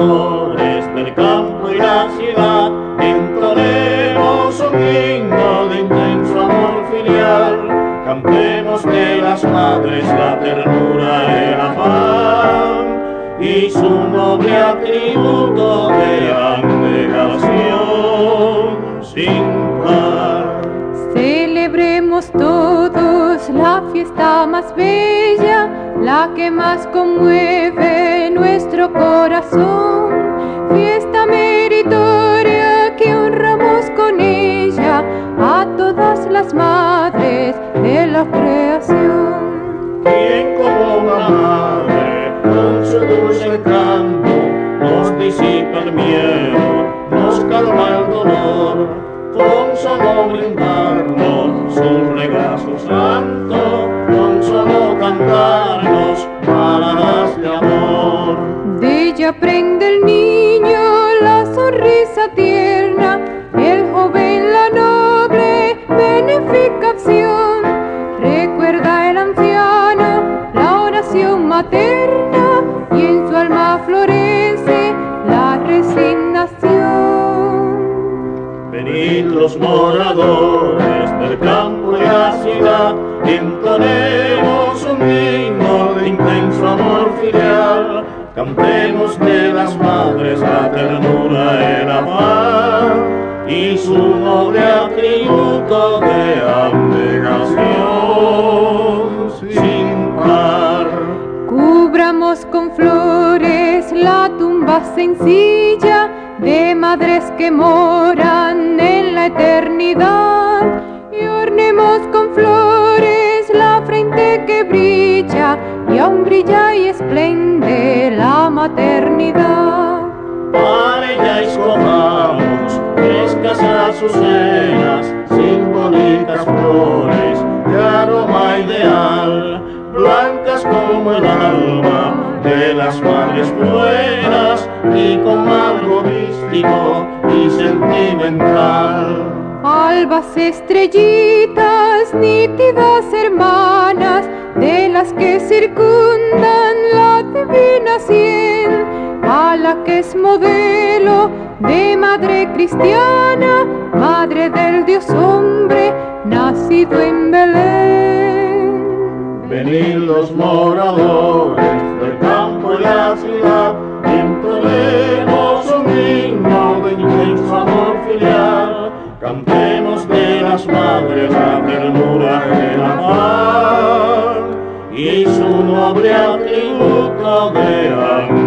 moradores del campo y la ciudad, entonemos un himno de intenso amor filial, cantemos de las madres la ternura, el afán y su noble atributo de abnegación sin par. Celebremos todos la fiesta más bella, la que más conmueve nuestro corazón, fiesta meritoria que honramos con ella a todas las madres de la creación. Quien como una madre con su dulce canto nos disipa el miedo, nos calma el dolor, con solo brindarnos su regazo santo, con solo cantarnos palabras de amor. De ella aprende el niño la sonrisa tierna, el joven la noble benéfica acción. Recuerda el anciano la oración materna y en su alma florece la resignación. Venid los moradores del campo y la ciudad, entonemos un himno de intenso amor filial, cantemos de las madres la ternura, el afán y su noble atributo de abnegación sin par. Cubramos con flores la tumba sencilla de madres que moran en la eternidad, y ornemos con flores la frente que brilla y aún brilla y esplende la maternidad. Para ella escojamos frescas azucenas, simbólicas flores de aroma ideal, blancas como el alma de las madres buenas y con algo místico y sentimental. Albas estrellitas, nítidas hermanas, de las que circundan la divina sien, a la que es modelo de madre cristiana, madre del Dios hombre, nacido en Belén. Venid los moradores del campo y la ciudad, entonemos un himno de intenso amor filial, cantemos de las madres la ternura, el amor y su noble atributo de amor.